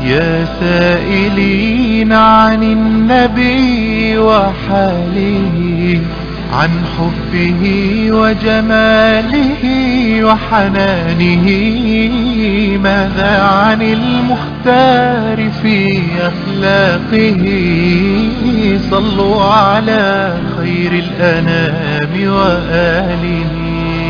يا سائلين عن النبي وحاله، عن حبه وجماله وحنانه، ماذا عن المختار في أخلاقه؟ صلوا على خير الأنام وآله.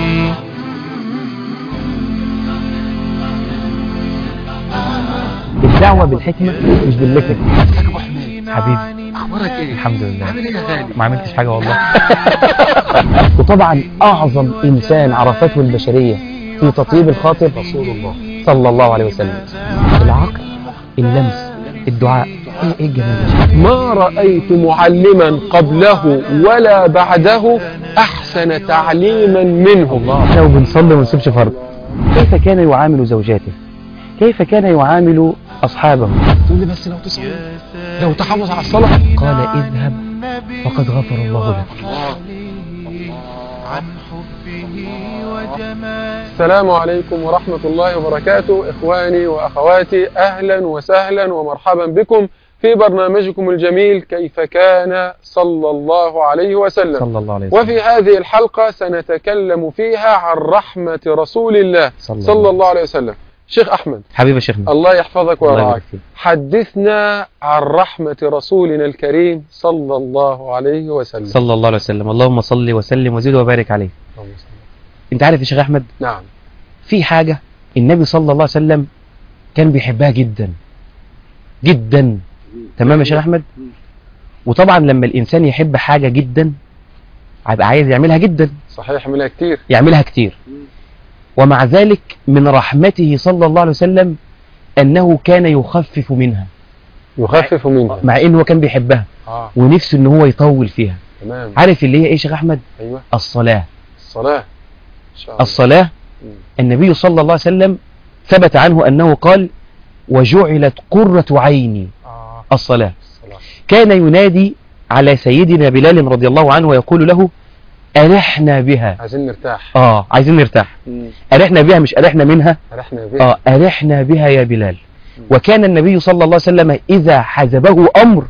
الدعوة بالحكمة مش باللكة. حبيبي اخبارك ايه؟ الحمد لله. عامل ايه يا غالي؟ ما عملتش حاجة والله. وطبعا أعظم إنسان عرفته البشرية في تطيب الخاطر رسول الله صلى الله عليه وسلم. العقل، اللمس، الدعاء. ايه الجمال ده؟ ما رأيت معلما قبله ولا بعده أحسن تعليما منه. الله. لو بنصلي وما نسيبش فرض، كيف كان يعامل زوجاته؟ كيف كان يعامل أصحابه؟ تقول لي بس لو تصلي، لو تحافظ على الصلاة. قال اذهب فقد غفر الله لك. عن حبه وجماله. السلام عليكم ورحمة الله وبركاته. إخواني وأخواتي، أهلا وسهلا ومرحبا بكم في برنامجكم الجميل كيف كان صلى الله عليه وسلم. صلى الله عليه وسلم. وفي هذه الحلقة سنتكلم فيها عن رحمة رسول الله صلى الله عليه وسلم. شيخ أحمد حبيبي شيخنا، الله يحفظك الله ويرعاك، يبارك فيك. حدثنا عن رحمة رسولنا الكريم صلى الله عليه وسلم. صلى الله عليه وسلم. اللهم صل وسلم وزد وبارك عليه. انت عارف يا شيخ احمد، نعم، في حاجة النبي صلى الله عليه وسلم كان بيحبها جدا جدا. تمام يا شيخ احمد؟ وطبعا لما الانسان يحب حاجة جدا هيبقى عايز يعملها جدا، صحيح، منها كتير، يعملها كتير. ومع ذلك من رحمته صلى الله عليه وسلم انه كان يخفف منها، يخفف منها مع انه كان بيحبها ونفسه ان هو يطول فيها. تمام. عارف اللي هي ايه يا شيخ احمد؟ أيوة. الصلاة. الصلاة إن شاء الله. الصلاة النبي صلى الله عليه وسلم ثبت عنه أنه قال وجعلت قرة عيني الصلاة. كان ينادي على سيدنا بلال رضي الله عنه ويقول له أرحنا بها. عايزين نرتاح. عايزين نرتاح. أرحنا بها، مش أرحنا منها. أرحنا بها. أرحنا بها يا بلال. وكان النبي صلى الله عليه وسلم إذا حزبه أمر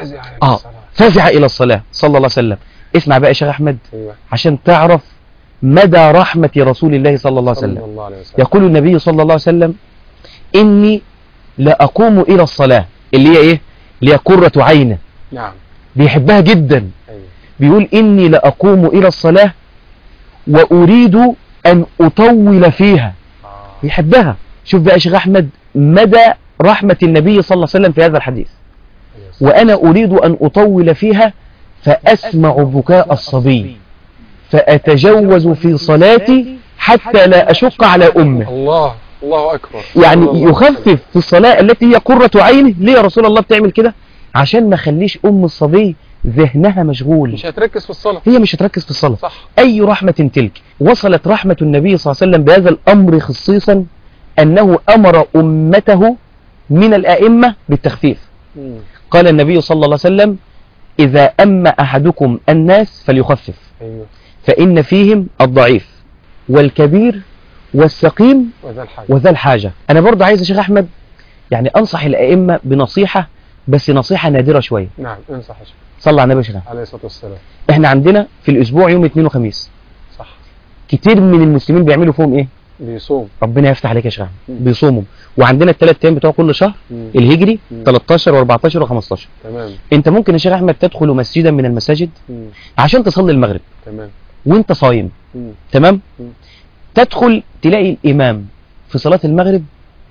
فزع إلى الصلاة صلى الله عليه وسلم. اسمع بقى يا شيخ أحمد. أيوة. عشان تعرف مدى رحمة رسول الله صلى الله عليه وسلم. يقول النبي صلى الله عليه وسلم إني لأقوم إلى الصلاة، اللي هي إيه؟ اللي هي قرة عينه. نعم. بيحبها جدا. أيوة. بيقول إني لأقوم إلى الصلاة وأريد أن أطول فيها. بيحبها. شوف بقى يا شيخ أحمد مدى رحمة النبي صلى الله عليه وسلم في هذا الحديث. وأنا أريد أن أطول فيها فأسمع بكاء الصبي فأتجوز في صلاتي حتى لا أشق على أمه. الله أكبر. يعني يخفف في الصلاة التي هي قرة عينه. ليه يا رسول الله بتعمل كده؟ عشان ما خليش أم الصبي ذهنها مشغول، مش هتركز في الصلاة. هي مش هتركز في الصلاة. صح. أي رحمة تلك. وصلت رحمة النبي صلى الله عليه وسلم بهذا الأمر خصيصا أنه أمر أمته من الأئمة بالتخفيف. قال النبي صلى الله عليه وسلم إذا أما أحدكم الناس فليخفف. أيوة. فإن فيهم الضعيف والكبير والسقيم وذا الحاجة. أنا برضو عايز يا شيخ أحمد يعني أنصح الأئمة بنصيحة، بس نصيحة نادرة شوية. نعم، انصح يا شيخ. صلى على النبي شيخ عليه الصلاة والسلام. إحنا عندنا في الأسبوع يوم اثنين وخميس. صح. كتير من المسلمين بيعملوا فيهم إيه؟ بيصوم. ربنا يفتح عليك يا شيخ. بيصوموا. وعندنا الثلاث أيام بتوع كل شهر الهجري 13 و14 و15. تمام. أنت ممكن يا شيخ أحمد تدخل مسجدا من المساجد عشان تصلي المغرب. تمام. وانت صايم. تمام. تدخل تلاقي الإمام في صلاة المغرب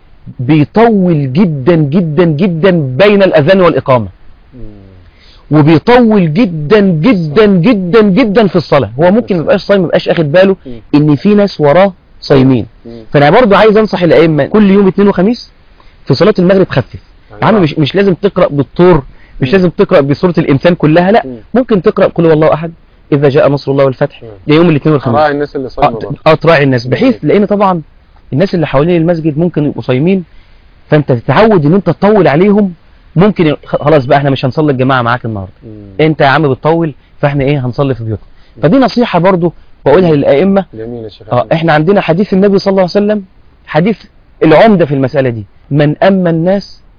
بيطول جدا جدا جدا بين الأذان والإقامة، وبيطول جدا جدا جدا جدا في الصلاة. هو ممكن ما يبقاش صايم، ما يبقاش اخد باله ان في ناس وراه صايمين. فانا برضو عايز انصح الائمه كل يوم اثنين وخميس في صلاة المغرب خفف. عم مش لازم تقرأ بالطور، مش لازم تقرأ بسورة الإنسان كلها، لا، ممكن تقرأ قل هو الله أحد، إذا جاء نصر الله والفتح، ده يوم الاثنين والخميس. تراعي الناس اللي صايمه برضه. تراعي الناس، بحيث لأن طبعا الناس اللي حوالين المسجد ممكن يبقوا صايمين، فأنت تتعود إن أنت تطول عليهم. ممكن خلاص بقى احنا مش هنصلي الجماعة معاك النهاردة، أنت يا عم بتطول، فاحنا إيه هنصلي في بيوتنا. فدي نصيحة برضو بقولها للأئمة. جميل يا شيخ. احنا عندنا حديث النبي صلى الله عليه وسلم، حديث العمدة في المسألة دي: من أما الناس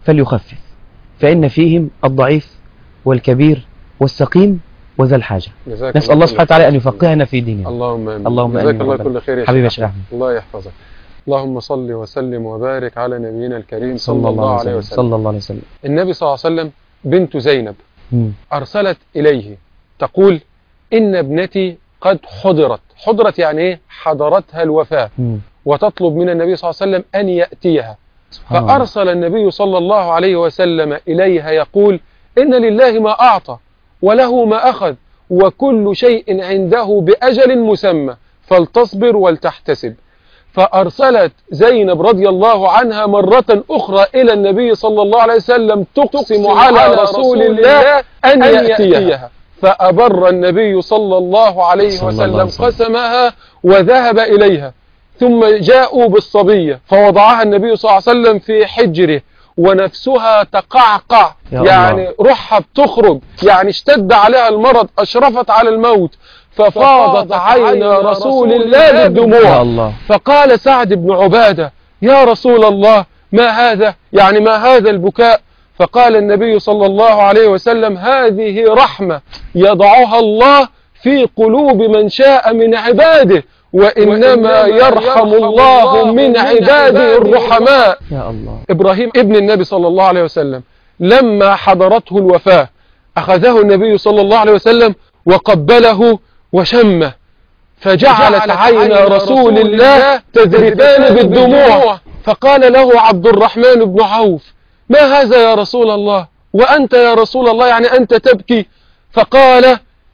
فليخفف فإن فيهم الضعيف والكبير والسقيم وذا الحاجة. نسأل الله سبحانه وتعالى أن يفقهنا في ديننا. اللهم آمين. اللهم جزاك آمين. الله كل خير يا حبيبي يا شيخ شيخ أحمد. الله يحفظك. اللهم صل وسلم وبارك على نبينا الكريم صلى الله عليه وسلم. صلى الله عليه وسلم. النبي صلى الله عليه وسلم بنت زينب أرسلت إليه تقول إن ابنتي قد حضرت يعني إيه؟ حضرتها الوفاة وتطلب من النبي صلى الله عليه وسلم أن يأتيها. فأرسل النبي صلى الله عليه وسلم إليها يقول إن لله ما أعطى وله ما أخذ وكل شيء عنده بأجل مسمى فلتصبر ولتحتسب. فأرسلت زينب رضي الله عنها مرة أخرى إلى النبي صلى الله عليه وسلم تقسم على رسول الله أن يأتيها. فأبر النبي صلى الله عليه وسلم قسمها وذهب إليها. ثم جاءوا بالصبية فوضعها النبي صلى الله عليه وسلم في حجره ونفسها تقعقع يعني روحها بتخرج يعني اشتد عليها المرض أشرفت على الموت. ففاضت عين رسول الله بالدموع. فقال سعد بن عبادة يا رسول الله ما هذا يعني ما هذا البكاء؟ فقال النبي صلى الله عليه وسلم هذه رحمة يضعها الله في قلوب من شاء من عباده وإنما يرحم الله من عباده الرحماء. يا الله. إبراهيم ابن النبي صلى الله عليه وسلم لما حضرته الوفاة أخذه النبي صلى الله عليه وسلم وقبله وشمه فجعلت عين رسول الله تذرفان بالدموع. فقال له عبد الرحمن بن عوف ما هذا يا رسول الله وأنت يا رسول الله يعني أنت تبكي؟ فقال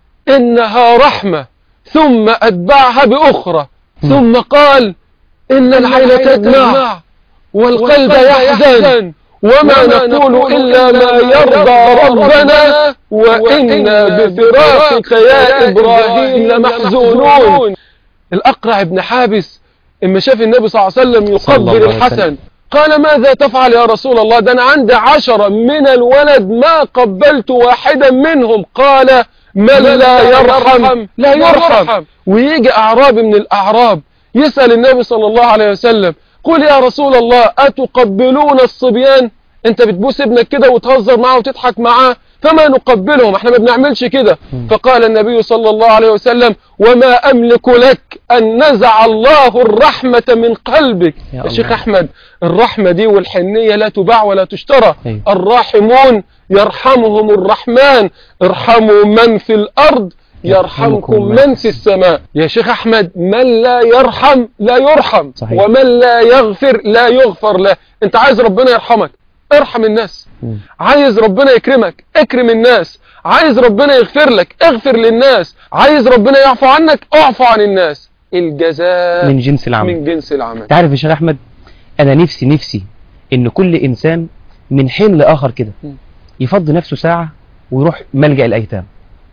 إنها رحمة ثم أتبعها بأخرى ثم قال إن العين تدمع والقلب يحزن وما نقول إلا ما يرضى ربنا وإنا بفراقك يا إبراهيم لمحزونون. الأقرع بن حابس إما شاف النبي صلى الله عليه وسلم يقبل الحسن قال ماذا تفعل يا رسول الله ده أنا عندي 10 من الولد ما قبلت واحدا منهم. قال من لا يرحم لا يرحم. ويجي أعرابي من الأعراب يسأل النبي صلى الله عليه وسلم قل يا رسول الله أتقبلون الصبيان؟ انت بتبوس ابنك كده وتهزر معه وتضحك معاه فما نقبلهم احنا ما بنعملش كده. فقال النبي صلى الله عليه وسلم وما أملك لك أن نزع الله الرحمة من قلبك. يا شيخ أحمد الرحمة دي والحنية لا تباع ولا تشترى. الراحمون يرحمهم الرحمن ارحموا من في الأرض يرحمكم من في السماء. يا شيخ أحمد من لا يرحم لا يرحم صحيح. ومن لا يغفر لا يغفر له. انت عايز ربنا يرحمك ارحم الناس. عايز ربنا يكرمك اكرم الناس. عايز ربنا يغفر لك اغفر للناس. عايز ربنا يعفو عنك اعفو عن الناس. الجزاء من جنس العمل. من جنس العمل. تعرف يا شيخ أحمد أنا نفسي إن كل إنسان من حين لآخر كده يفضي نفسه ساعة ويروح ملجأ الأيتام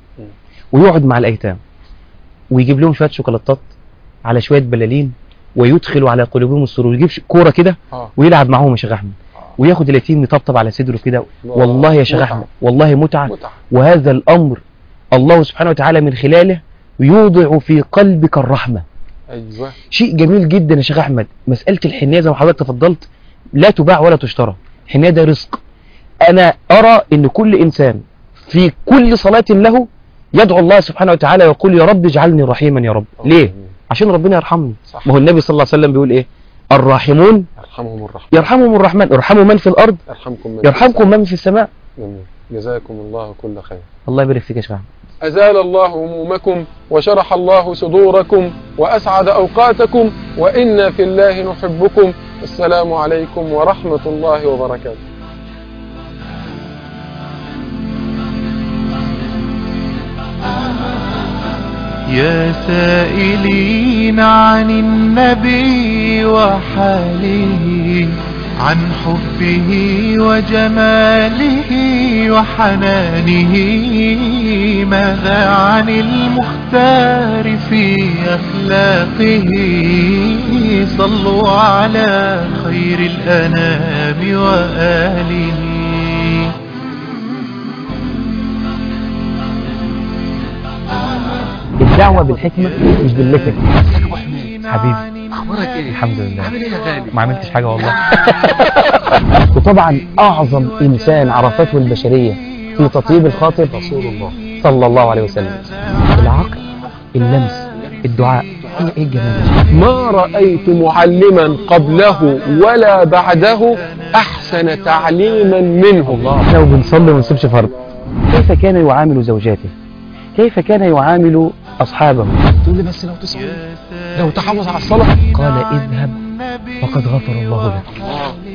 ويقعد مع الأيتام ويجيب لهم شوية شوكولاتات على شوية بلالين ويدخل على قلوبهم السرور ويجيب كورة كده ويلعب معهم يا شيخ أحمد وياخد اليتيم يطبطب على صدره كده. والله يا شيخ أحمد والله متعة. وهذا الأمر الله سبحانه وتعالى من خلاله يوضع في قلبك الرحمة. أيوة. شيء جميل جدا يا شيخ أحمد. مسألة الحنية زي ما حضرتك تفضلت لا تباع ولا تشترى. الحنية ده رزق. أنا أرى إن كل إنسان في كل صلاة له يدعو الله سبحانه وتعالى ويقول يا رب اجعلني رحيما يا رب. ليه؟ عشان ربنا يرحمني. ما هو النبي صلى الله عليه وسلم بيقول إيه؟ الراحمون يرحمهم الرحمن ارحموا من في الأرض يرحمكم من في السماء. جزاكم الله كل خير. الله يبارك فيك يا شيخ. أزال الله همومكم وشرح الله صدوركم وأسعد أوقاتكم وإنا في الله نحبكم. السلام عليكم ورحمة الله وبركاته. يا سائلين عن النبي وحاله عن حبه وجماله وحنانه ماذا عن المختار في أخلاقه صلوا على خير الأنام وآله. الدعوة بالحكمة مش باللكة حبيبي. اخبارك ايه؟ الحمد لله. عامل ايه يا غالي؟ ما عملتش حاجة والله. وطبعا أعظم إنسان عرفته البشرية في تطيب الخاطر رسول الله صلى الله عليه وسلم. العقل، اللمس، الدعاء، ايه الجمال ده؟ ما رأيت معلما قبله ولا بعده أحسن تعليما منه. احنا وبنصلي وما نسيبش فرض. كيف كان يعامل زوجاته؟ كيف كان يعامل أصحابه؟ تقول لي بس لو تصلي، لو تحافظ على الصلاة. قال اذهب فقد غفر الله لك.